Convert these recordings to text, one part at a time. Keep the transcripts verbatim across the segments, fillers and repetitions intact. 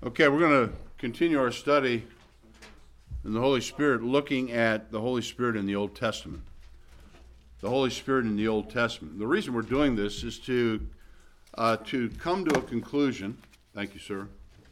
Okay, we're going to continue our study in the Holy Spirit, looking at the Holy Spirit in the Old Testament. The Holy Spirit in the Old Testament. The reason we're doing this is to uh, to come to a conclusion, thank you, sir,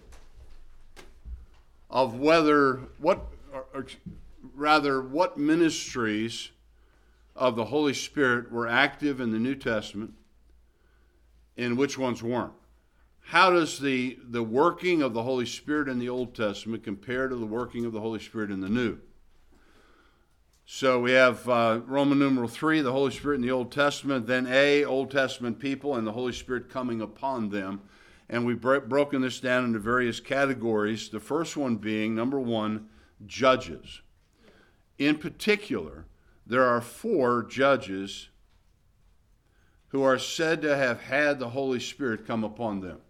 of whether, what, or, or rather, what ministries of the Holy Spirit were active in the New Testament and which ones weren't. How does the, the working of the Holy Spirit in the Old Testament compare to the working of the Holy Spirit in the New? So we have uh, Roman numeral three, the Holy Spirit in the Old Testament, then A, Old Testament people and the Holy Spirit coming upon them. And we've bro- broken this down into various categories, the first one being, number one, judges. In particular, there are four judges who are said to have had the Holy Spirit come upon them.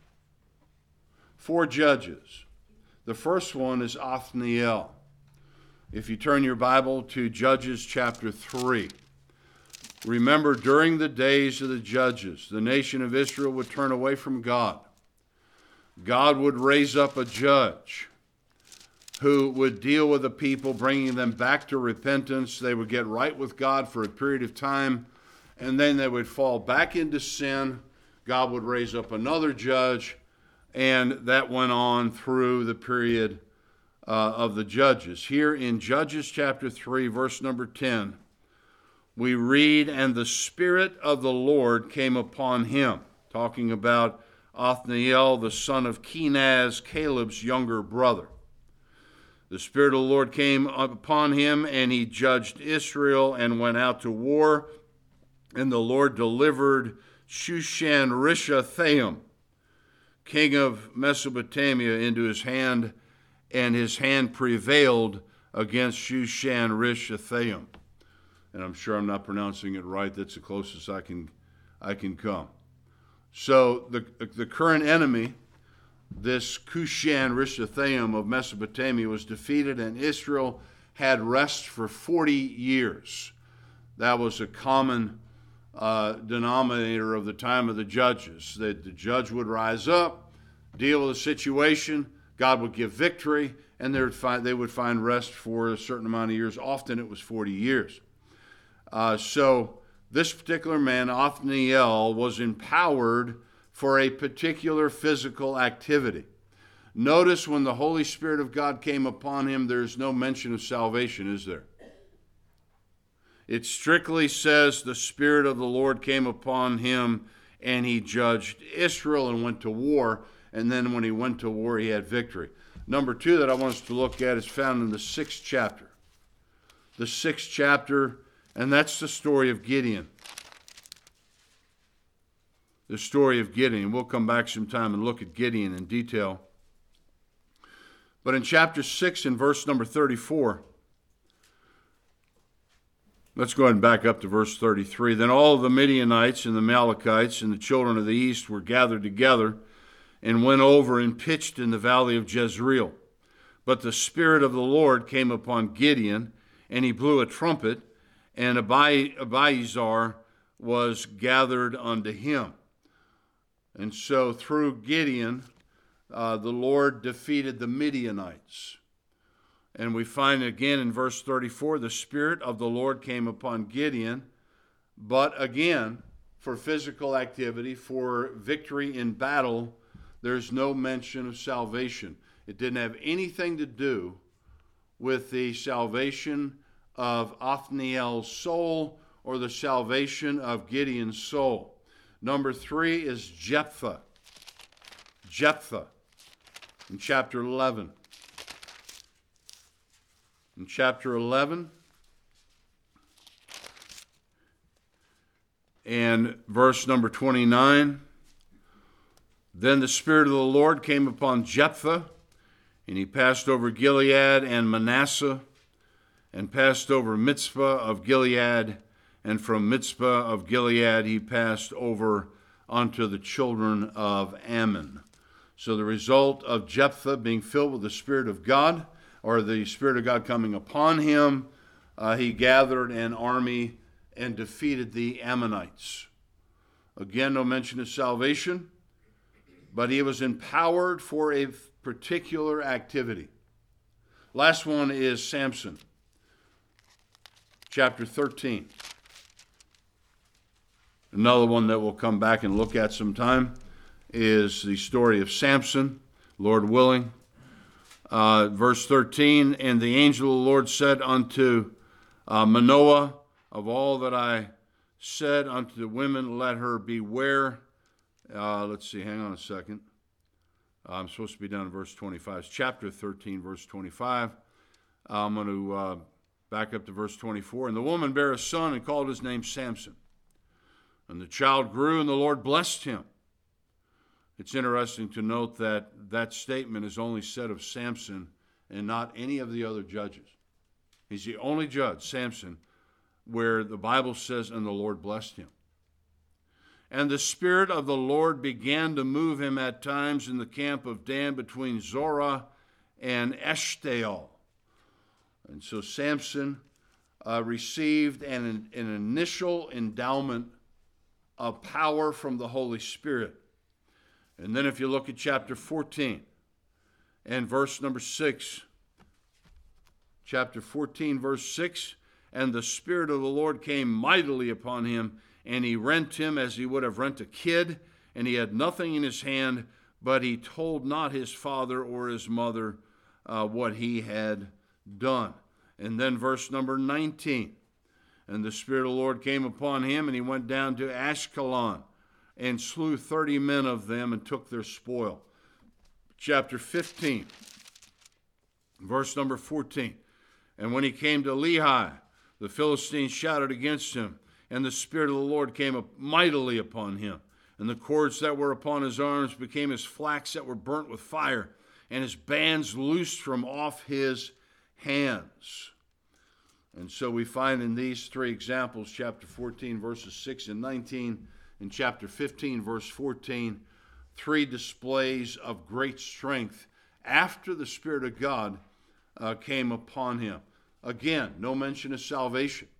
Four judges. The first one is Othniel. If you turn your Bible to Judges chapter three, remember during the days of the judges, the nation of Israel would turn away from God. God would raise up a judge who would deal with the people, bringing them back to repentance. They would get right with God for a period of time, and then they would fall back into sin. God would raise up another judge, and that went on through the period uh, of the judges. Here in Judges chapter three, verse number ten, we read, "And the Spirit of the Lord came upon him," talking about Othniel, the son of Kenaz, Caleb's younger brother. "The Spirit of the Lord came upon him, and he judged Israel and went out to war. And the Lord delivered Shushan-Rishathaim, king of Mesopotamia, into his hand, and his hand prevailed against Shushan-Rishathaim." And I'm sure I'm not pronouncing it right. That's the closest I can I can come. So the the current enemy, this Shushan-Rishathaim of Mesopotamia, was defeated, and Israel had rest for forty years. That was a common uh, denominator of the time of the judges, that the judge would rise up, deal with the situation, God would give victory, and they would find, they would find rest for a certain amount of years. Often it was forty years. Uh, so this particular man, Othniel, was empowered for a particular physical activity. Notice when the Holy Spirit of God came upon him, there's no mention of salvation, is there? It strictly says the Spirit of the Lord came upon him, and he judged Israel and went to war. And then when he went to war, he had victory. Number two that I want us to look at is found in the sixth chapter. The sixth chapter, and that's the story of Gideon. The story of Gideon. We'll come back sometime and look at Gideon in detail. But in chapter six, in verse number thirty-four, let's go ahead and back up to verse thirty-three. "Then all of the Midianites and the Amalekites and the children of the east were gathered together and went over and pitched in the valley of Jezreel. But the Spirit of the Lord came upon Gideon, and he blew a trumpet, and Abi- Abiezar was gathered unto him." And so through Gideon, uh, the Lord defeated the Midianites. And we find again in verse thirty-four, the Spirit of the Lord came upon Gideon, but again, for physical activity, for victory in battle, there's no mention of salvation. It didn't have anything to do with the salvation of Othniel's soul or the salvation of Gideon's soul. Number three is Jephthah. Jephthah in chapter eleven. In chapter eleven and verse number twenty-nine, "Then the Spirit of the Lord came upon Jephthah, and he passed over Gilead and Manasseh, and passed over Mizpah of Gilead, and from Mizpah of Gilead he passed over unto the children of Ammon." So the result of Jephthah being filled with the Spirit of God, or the Spirit of God coming upon him, uh, he gathered an army and defeated the Ammonites. Again, no mention of salvation, but he was empowered for a particular activity. Last one is Samson, chapter thirteen. Another one that we'll come back and look at sometime is the story of Samson, Lord willing. Uh, verse thirteen, and the angel of the Lord said unto uh, Manoah, of all that I said unto the women, let her beware. Uh, let's see, hang on a second. I'm supposed to be down in verse twenty-five. It's chapter thirteen, verse twenty-five. I'm going to uh, back up to verse twenty-four. And the woman bare a son and called his name Samson. And the child grew, and the Lord blessed him. It's interesting to note that that statement is only said of Samson and not any of the other judges. He's the only judge, Samson, where the Bible says, and the Lord blessed him. And the Spirit of the Lord began to move him at times in the camp of Dan between Zorah and Eshtaol. And so Samson uh, received an, an initial endowment of power from the Holy Spirit. And then if you look at chapter fourteen and verse number six, chapter fourteen, verse six, and the Spirit of the Lord came mightily upon him, and he rent him as he would have rent a kid, and he had nothing in his hand, but he told not his father or his mother uh, what he had done. And then verse number nineteen, and the Spirit of the Lord came upon him, and he went down to Ashkelon, and slew thirty men of them, and took their spoil. Chapter fifteen, verse number fourteen, and when he came to Lehi, the Philistines shouted against him, and the Spirit of the Lord came up mightily upon him. And the cords that were upon his arms became as flax that were burnt with fire, and his bands loosed from off his hands. And so we find in these three examples, chapter fourteen, verses six and nineteen, and chapter fifteen, verse fourteen, three displays of great strength after the Spirit of God uh, came upon him. Again, no mention of salvation.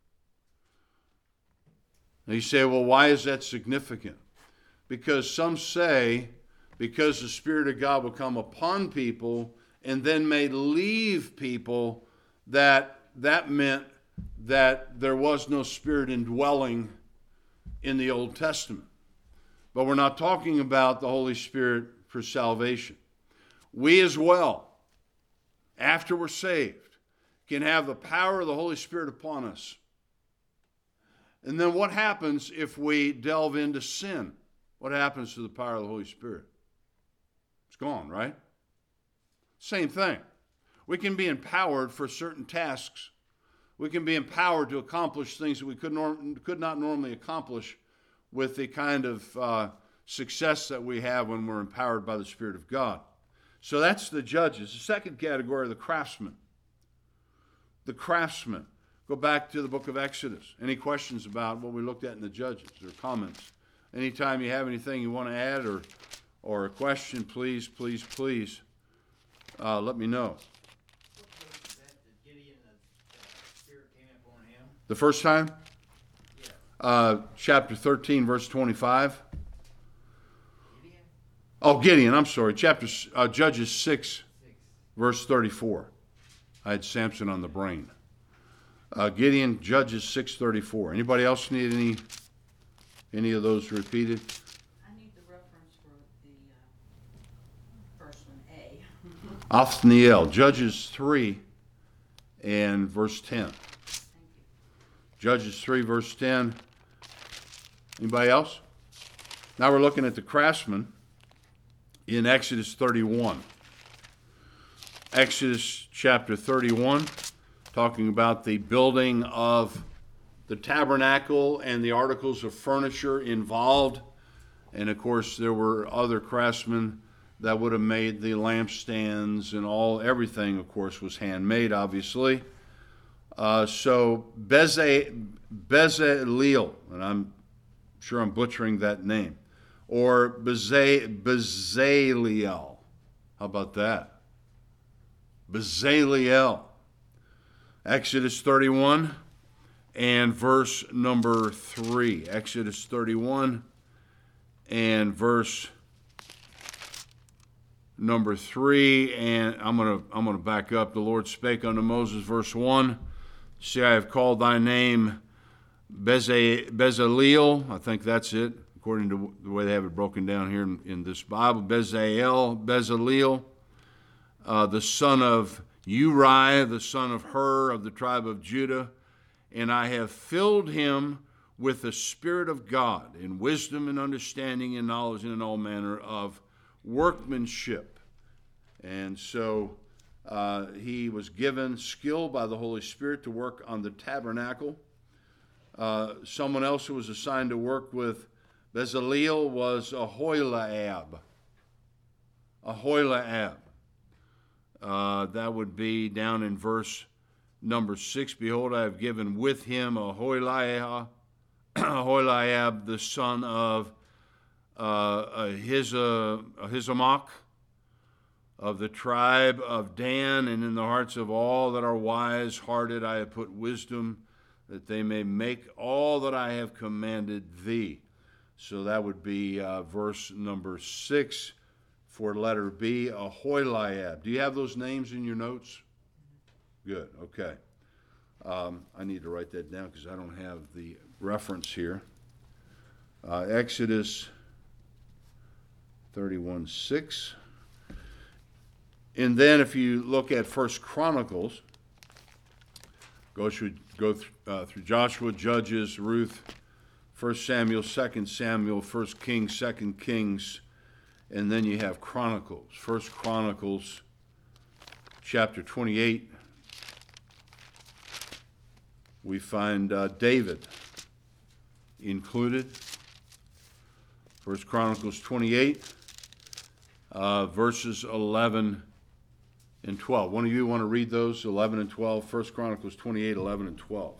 Now you say, well, why is that significant? Because some say, because the Spirit of God will come upon people and then may leave people, that that meant that there was no Spirit indwelling in the Old Testament. But we're not talking about the Holy Spirit for salvation. We as well, after we're saved, can have the power of the Holy Spirit upon us. And then what happens if we delve into sin? What happens to the power of the Holy Spirit? It's gone, right? Same thing. We can be empowered for certain tasks. We can be empowered to accomplish things that we could, norm- could not normally accomplish with the kind of uh, success that we have when we're empowered by the Spirit of God. So that's the judges. The second category are the craftsmen. The craftsmen. Go back to the book of Exodus. Any questions about what we looked at in the judges or comments? Anytime you have anything you want to add or, or a question, please, please, please uh, let me know. The first time? Yeah. Uh, chapter thirteen, verse twenty-five. Gideon? Oh, Gideon, I'm sorry. Chapter uh, Judges six, six, verse thirty-four. I had Samson on the brain. Uh, Gideon, Judges six thirty-four. Anybody else need any any of those repeated? I need the reference for the uh, first one, A. Othniel, Judges three and verse ten. Judges three, verse ten. Anybody else? Now we're looking at the craftsmen in Exodus thirty-one. Exodus chapter thirty-one, talking about the building of the tabernacle and the articles of furniture involved. And of course, there were other craftsmen that would have made the lampstands and all, everything, of course, was handmade, obviously. Uh, so Beze, Bezaleel, and I'm sure I'm butchering that name, or Beze, Bezaleel. How about that? Bezaleel. Exodus thirty-one and verse number three. Exodus thirty-one and verse number three, and I'm gonna I'm gonna back up. The Lord spake unto Moses, verse one. See, I have called thy name Beze- Bezaleel. I think that's it, according to the way they have it broken down here in, in this Bible. Bezaleel, Bezaleel, uh, the son of Uriah, the son of Hur, of the tribe of Judah, and I have filled him with the Spirit of God, in wisdom and understanding and knowledge and in all manner of workmanship. And so uh, he was given skill by the Holy Spirit to work on the tabernacle. Uh, someone else who was assigned to work with Bezaleel was Aholiab. Aholiab. Uh, that would be down in verse number six. Behold, I have given with him Aholiab, Aholiab, the son of uh, Ahisamach, of the tribe of Dan, and in the hearts of all that are wise-hearted I have put wisdom, that they may make all that I have commanded thee. So that would be uh, verse number six for letter B, Aholiab. Do you have those names in your notes? Good, okay. Um, I need to write that down because I don't have the reference here. Uh, Exodus thirty-one six. And then if you look at First Chronicles, go through, go th- uh, through Joshua, Judges, Ruth, First Samuel, Second Samuel, First Kings, Second Kings, and then you have Chronicles. First Chronicles, chapter twenty-eight. We find uh, David included. First Chronicles twenty-eight, uh, verses eleven and twelve. One of you want to read those, eleven and twelve? First Chronicles twenty-eight, eleven and twelve.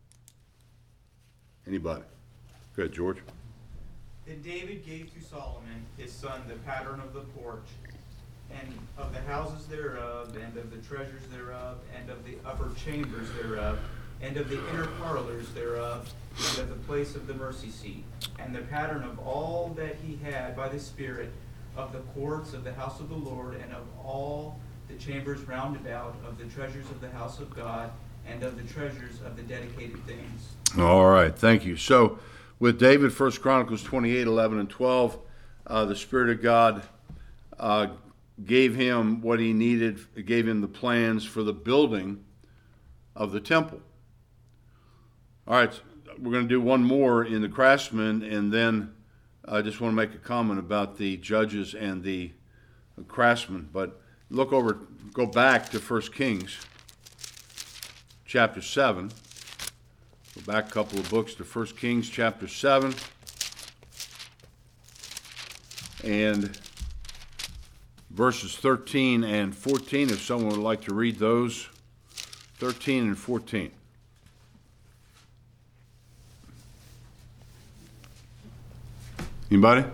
Anybody? Good, George. Then David gave to Solomon his son the pattern of the porch, and of the houses thereof, and of the treasures thereof, and of the upper chambers thereof, and of the inner parlors thereof, and of the place of the mercy seat, and the pattern of all that he had by the Spirit, of the courts of the house of the Lord, and of all the chambers round about, of the treasures of the house of God, and of the treasures of the dedicated things. All right, thank you. So with David, First Chronicles twenty-eight, eleven, and twelve, uh, the Spirit of God uh, gave him what he needed, gave him the plans for the building of the temple. All right, we're going to do one more in the craftsmen, and then I just want to make a comment about the judges and the craftsmen. But look over, go back to First Kings, chapter seven. Go back a couple of books to First Kings, chapter seven. And verses thirteen and fourteen, if someone would like to read those. thirteen and fourteen. Anybody?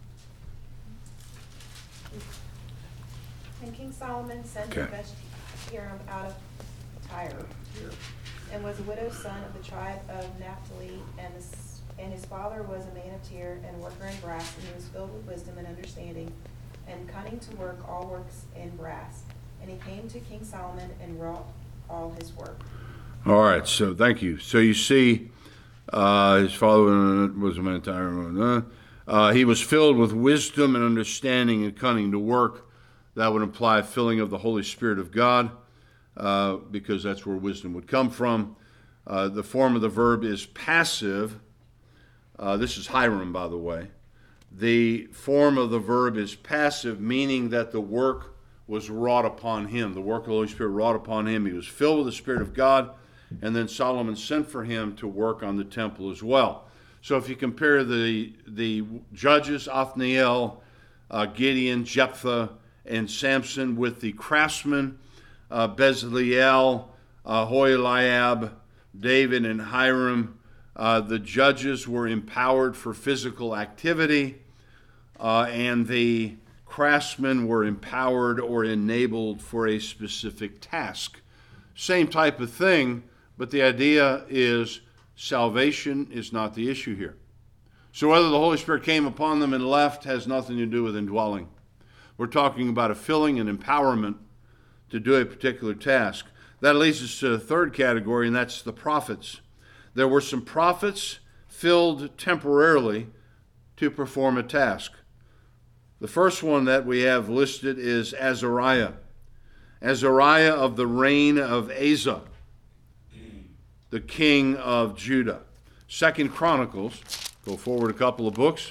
And King Solomon sent Okay. the best Hiram out of Tyre, and was a widow's son of the tribe of Naphtali, and, this, and his father was a man of Tyre, and worker in brass, and he was filled with wisdom and understanding, and cunning to work all works in brass. And he came to King Solomon and wrought all his work. All right, so thank you. So you see, uh, his father was a man of Tyre. Uh, he was filled with wisdom and understanding and cunning to work. That would imply filling of the Holy Spirit of God, uh, because that's where wisdom would come from. Uh, the form of the verb is passive. Uh, this is Hiram, by the way. The form of the verb is passive, meaning that the work was wrought upon him. The work of the Holy Spirit wrought upon him. He was filled with the Spirit of God, and then Solomon sent for him to work on the temple as well. So if you compare the the judges, Othniel, uh, Gideon, Jephthah, and Samson, with the craftsmen, uh, Bezaleel, uh, Aholiab, David, and Hiram, uh, the judges were empowered for physical activity, uh, and the craftsmen were empowered or enabled for a specific task. Same type of thing, but the idea is salvation is not the issue here. So whether the Holy Spirit came upon them and left has nothing to do with indwelling. We're talking about a filling and empowerment to do a particular task. That leads us to the third category, and that's the prophets. There were some prophets filled temporarily to perform a task. The first one that we have listed is Azariah. Azariah of the reign of Asa, the king of Judah. Second Chronicles, go forward a couple of books.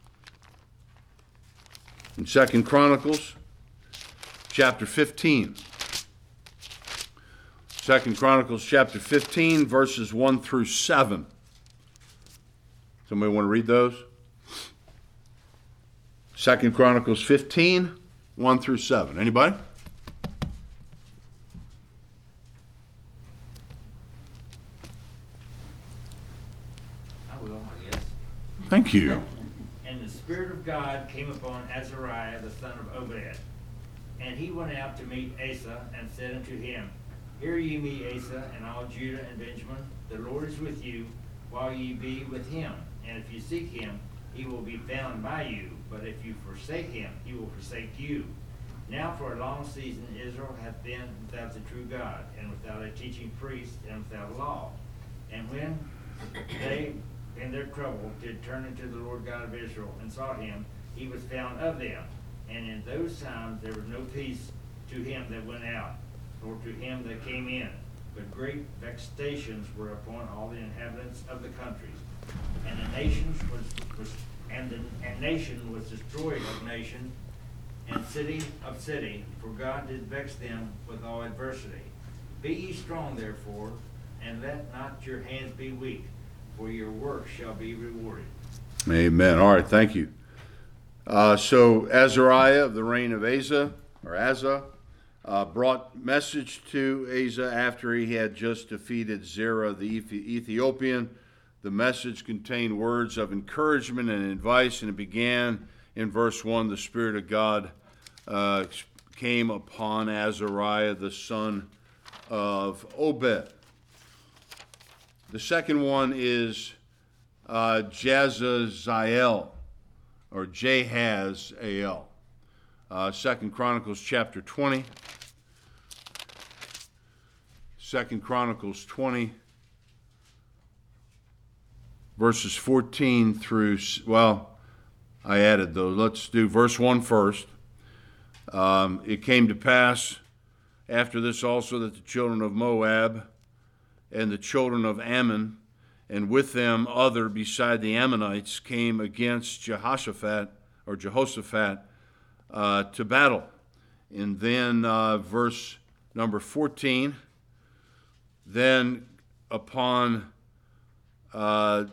In Second Chronicles, chapter fifteen. Second Chronicles, chapter fifteen, verses one through seven. Somebody want to read those? Second Chronicles fifteen, one through seven. Anybody? I will, I guess. Thank you. And the Spirit of God came upon Azariah the son of Obed. And he went out to meet Asa, and said unto him, Hear ye me, Asa, and all Judah and Benjamin, the Lord is with you, while ye be with him. And if you seek him, he will be found by you. But if you forsake him, he will forsake you. Now for a long season Israel hath been without the true God, and without a teaching priest, and without law. And when they in their trouble did turn unto the Lord God of Israel, and sought him, he was found of them. And in those times there was no peace to him that went out, nor to him that came in. But great vexations were upon all the inhabitants of the countries. And the nations was, was and the and nation was destroyed of nation, and city of city, for God did vex them with all adversity. Be ye strong therefore, and let not your hands be weak, for your work shall be rewarded. Amen. All right, thank you. Uh, so Azariah of the reign of Asa, or Asa, uh, brought message to Asa after he had just defeated Zerah the Ethiopian. The message contained words of encouragement and advice, and it began in verse one. The Spirit of God uh, came upon Azariah, the son of Obed. The second one is uh, Jahaziel, or Jahaziel. Uh, Second Chronicles chapter twenty. Second Chronicles twenty. Verses fourteen through, well, I added those. Let's do verse one first. Um, it came to pass after this also that the children of Moab and the children of Ammon, and with them other beside the Ammonites, came against Jehoshaphat, or Jehoshaphat, uh, to battle. And then uh, verse number fourteen, then upon uh,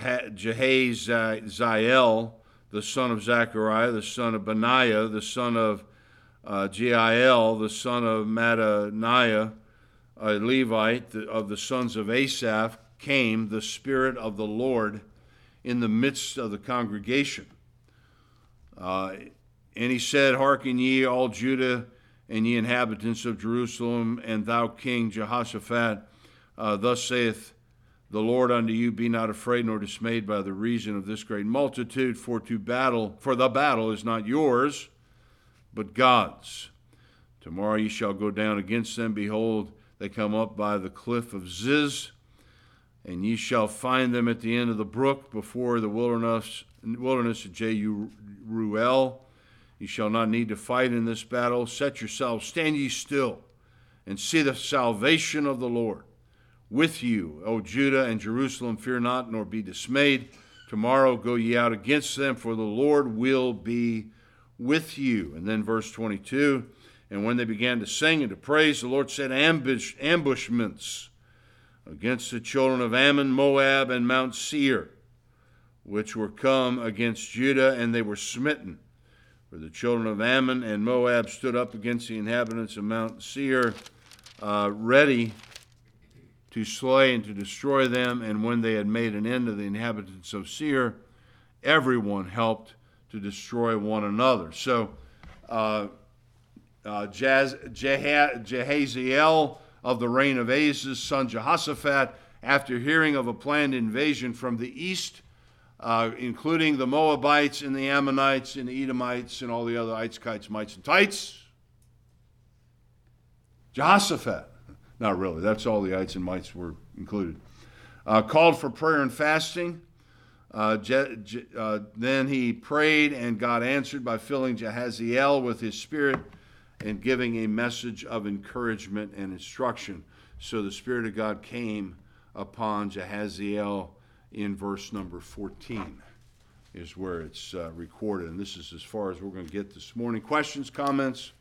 Jahaziel, the son of Zechariah, the son of Benaiah, the son of uh, Jeiel, the son of Mattaniah, a Levite of the sons of Asaph, came the Spirit of the Lord in the midst of the congregation. Uh, and he said, Hearken ye, all Judah, and ye inhabitants of Jerusalem, and thou King Jehoshaphat, uh, thus saith the Lord unto you, be not afraid nor dismayed by the reason of this great multitude, for to battle, for the battle is not yours, but God's. Tomorrow ye shall go down against them. Behold, they come up by the cliff of Ziz, and ye shall find them at the end of the brook before the wilderness, wilderness of Jeruel. Ye shall not need to fight in this battle. Set yourselves, stand ye still, and see the salvation of the Lord with you, O Judah and Jerusalem. Fear not, nor be dismayed. Tomorrow go ye out against them, for the Lord will be with you. And then verse twenty-two, and when they began to sing and to praise, the Lord set ambush, ambushments against the children of Ammon, Moab, and Mount Seir, which were come against Judah, and they were smitten. For the children of Ammon and Moab stood up against the inhabitants of Mount Seir, uh, ready to slay and to destroy them. And when they had made an end of the inhabitants of Seir, everyone helped to destroy one another. So uh, uh, Jaz, Jah, Jahaziel of the reign of Asa's son Jehoshaphat, after hearing of a planned invasion from the east, uh, including the Moabites and the Ammonites and the Edomites and all the other ites, kites, mites, and tites. Jehoshaphat, not really, that's all the ites and mites were included, uh, called for prayer and fasting. Uh, Je- Je- uh, then he prayed, and God answered by filling Jahaziel with his spirit and giving a message of encouragement and instruction. So the Spirit of God came upon Jahaziel in verse number fourteen, is where it's uh, recorded. And this is as far as we're going to get this morning. Questions, comments?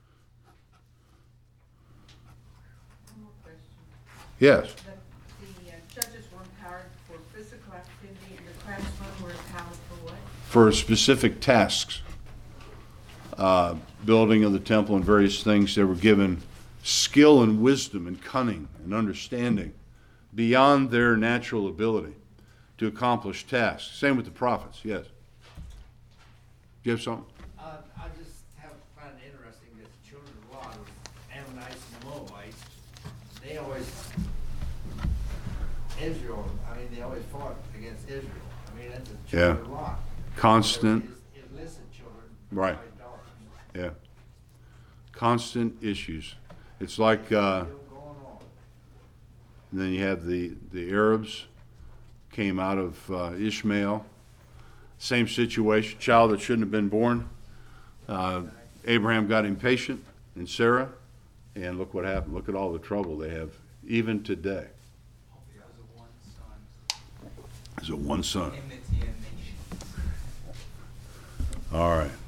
One more question. Yes. The, the uh, judges were empowered for physical activity, and the craftsmen were empowered for what? For specific tasks, uh, building of the temple and various things, they were given skill and wisdom and cunning and understanding beyond their natural ability to accomplish tasks. Same with the prophets, yes. Do you have something? Uh, I just have find it interesting that the children of Lot, Ammonites and Moabites, they always, Israel, I mean, they always fought against Israel. I mean, that's the children Yeah. of Lot. Constant. There is illicit children. Right. idolaters. Yeah. Constant issues. It's like, uh, Still going on. and then you have the, the Arabs came out of uh, Ishmael. Same situation, child that shouldn't have been born. Uh, Abraham got impatient, and Sarah, and look what happened. Look at all the trouble they have even today. Because of one son, There's a one son. enmity and nation. All right.